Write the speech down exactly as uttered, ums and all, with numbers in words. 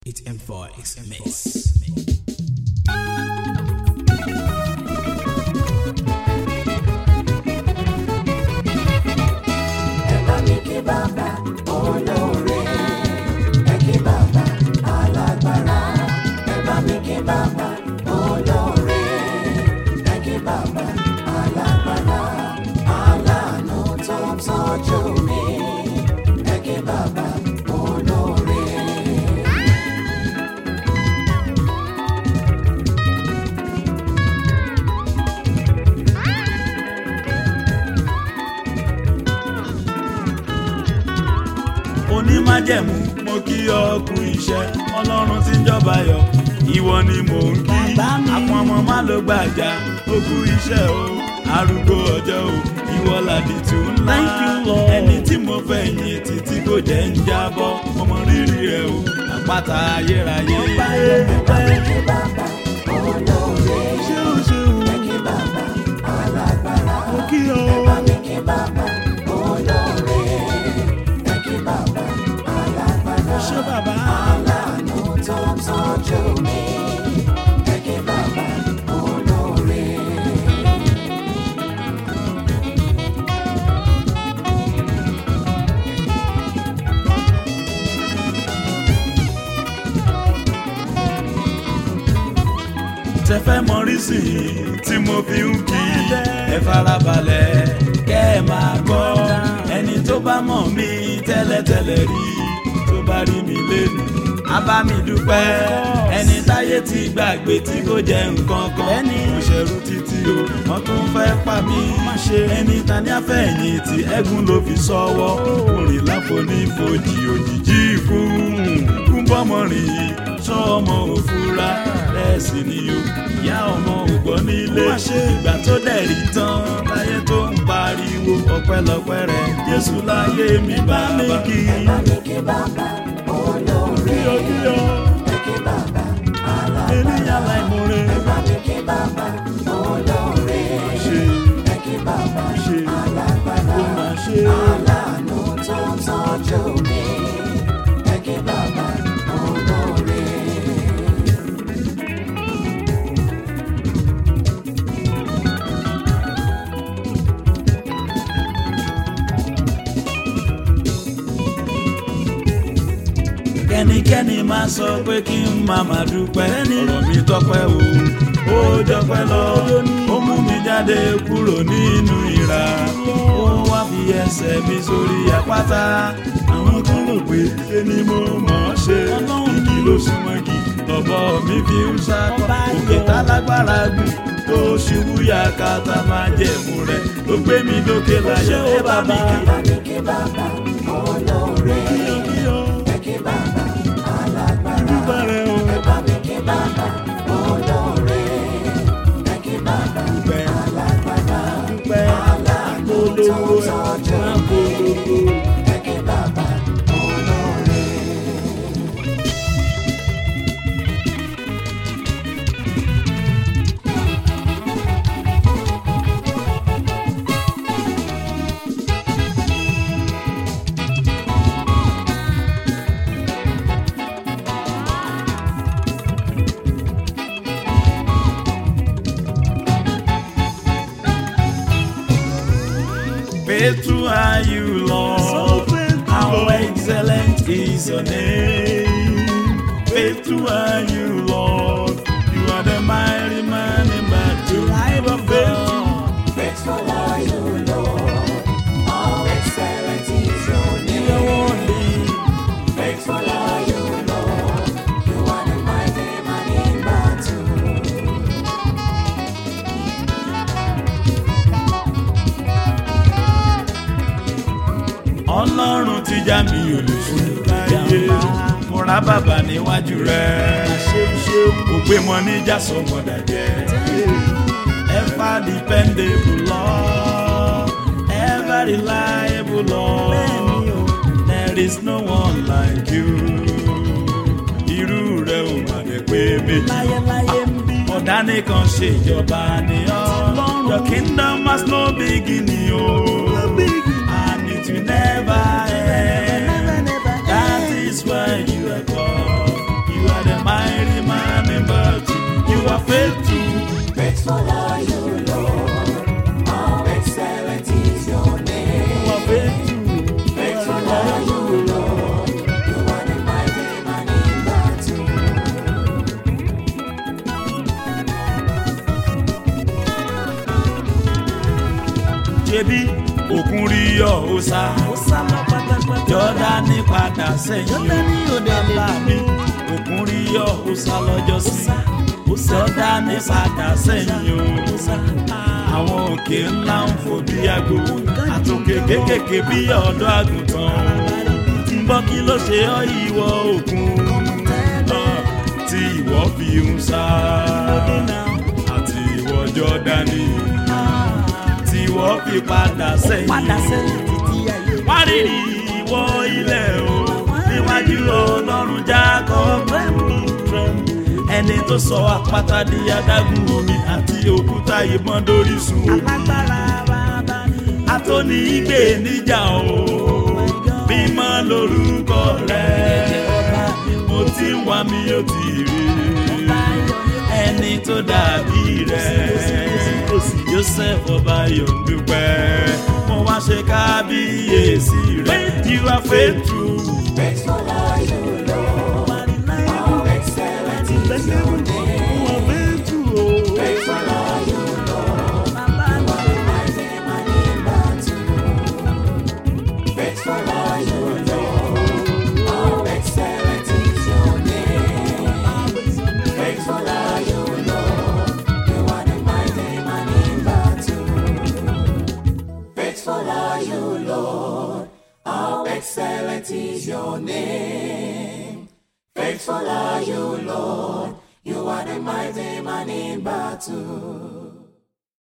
It's M Voice Mix. Ẹ bá mi kí bàbá olóore, ẹ kí bàbá alágbára. Ẹ bá mi kí bàbá olóore, ẹ kí bàbá alágbára. Aláàánú tó ń tọ́jú mi, ẹ kí bàbá olóore. Onímájẹ̀mú mo kí ọ kú iṣẹ́, Ọlọ́run tí ń jọba yọ ìwọ ni mò ń kí. Àwọn ọmọ má ló gbàjà ó kú iṣẹ́ o, arúgbó ọjọ́ o, ìwọ làdìtú ńlá. Ẹni tí mo fẹ́ yìn títí kò jẹ́ ń jábọ́, ọmọ rírì rẹ o, àpáta ayérayé. Ẹ bá mi kí bàbá olóore, ẹ kí bàbá alágbára. Ẹ bá mi kí bàbá olóore, ẹ kí bàbá alágbára. Aláàánú tó ń tọ́jú mi, ẹ kí bàbá olóore. Tẹ fẹ́ mọ rísì tí mo fi ń kí, ẹ farabalẹ̀ kẹ́ ẹ máa gbọ́. Ẹni tó bá mọ̀ mí tẹ́lẹ̀tẹ́lẹ̀ rí, tó bá rí mi lẹ́nu á bá mi dúpẹ́. Ẹni táyé ti gbàgbé tí kò jẹ́ nǹkan kan, mo ṣẹ̀rù títí o, wọ́n tún fẹ́ pa mí. Ẹni ta ní àfẹ̀yìn tí ẹ̀gún ló fi sọ́wọ́, orin láfo ní fojì òjijì ikú kú bọ́mọ rìn yìí, sọ ọmọ òfurá lẹ́sìn ni o, ìyá ọmọ ògbọ́n nílé. Ìgbà tó dẹ̀rí tán láyé tó ń pariwo, ọpẹ́lọpẹ́ rẹ̀ Jésù láyé mi bá mi kí. Ẹ bá mi kí bàbá olóore, ẹ kí bàbá alágbára. Ẹ bá mi kí bàbá olóore, ẹ kí bàbá alágbára. Aláàánú tó ń tọ́jú mi, ẹ kí bàbá olóore. Kẹ́nikẹ́ni máa sọ pé kí n má má dúpẹ́, ọ̀rọ̀ mi tọ́pẹ́ o, ó jọpẹ́ lọ. Ó mú mi jáde kúrò nínú ìrà, ó wá fi ẹsẹ̀ mi sórí àpáta. Àwọn kan rò pé ẹni mo mọ̀ ọ́ ṣe, igi ló súnmọ́ igi lọ́bọ̀ mi fi ń ṣàkọ́. Òkè tálágbára gùn tó ṣubú yakata máa jẹ̀mú rẹ̀ ló gbé mi lókè láyọ̀. Ẹ bá mi kí. Ẹ bá mi kí bàbá olóore, ẹ kí bàbá alágbára. Ẹ bá mi kí bàbá olóore, ẹ kí bàbá alágbára. Aláàánú tó ń tọ́jú mi, ẹ kí bàbá olóore. Faithful are you, Lord. How excellent is your name. Faithful are you, Lord. You are the mighty man in battle. Faithful. Faithful are you, Lord. How excellent is your name. Faithful are you, Lord. You are the mighty man in battle. Ọlọ́run ti já mi olùsùn láyé, mo ra bàbá níwájú rẹ̀. Kò gbé mọ níjà sọmọdà jẹ́. Ever dependable Lord, ever reliable Lord, there is no one like you. Irú rẹ̀ ò mà lè pé méjì. Ọ̀dà nìkan ṣèjọba ni ọ́. Your kingdom has no beginning o. And it will never end. That is why you are God. You You are faithful. Faithful are you, Lord. How excellent is your name. You are faithful. Faithful are you, Lord. You are the mighty man in battle. Ṣebí òkun rí ọ ó sá. Jọ́dánì padà sẹ́yìn o. Bàbá mi òkun rí ọ ó sá lọ́jọ́ sí. Jọ́dánì padà sẹ́yìn o. Àwọn òkè ńlá ń fò bí àgbò. Àtòkè kékèké bí ọ̀dọ́ àgùntàn. Ń gbọ́ kí ló ṣe ọ́ ìwọ òkun. Tí ìwọ fi ń sá. Àti ìwọ Jọ́dánì. Tí ìwọ fi padà sẹ́yìn. Wá rírì ìwọ ilẹ̀ o. Níwájú Ọlọ́run Jákọ́bù. Ẹni tó sọ àpáta di adágún omi àti òkúta ìbọn dórísun omi. Atóní ìgbé níjà o. Mímọ́ lórúkọ rẹ̀. Mo ti ń wá mi ó ti rí. Ẹni tó dàbí rẹ̀. Joseph ọba Yọ̀ǹdúpẹ́. Mo wá ṣe kábíyèsí rẹ̀. You are faithful. Faithful are you, Lord. How excellent is your name. Faithful are you, Lord. You are the mighty man in battle. Faithful are you, Lord. How excellent is your name. Faithful are you, Lord. You are the mighty man in battle. Faithful are you, Lord. How excellent is your name. Faithful are you, Lord. You are the mighty man in battle.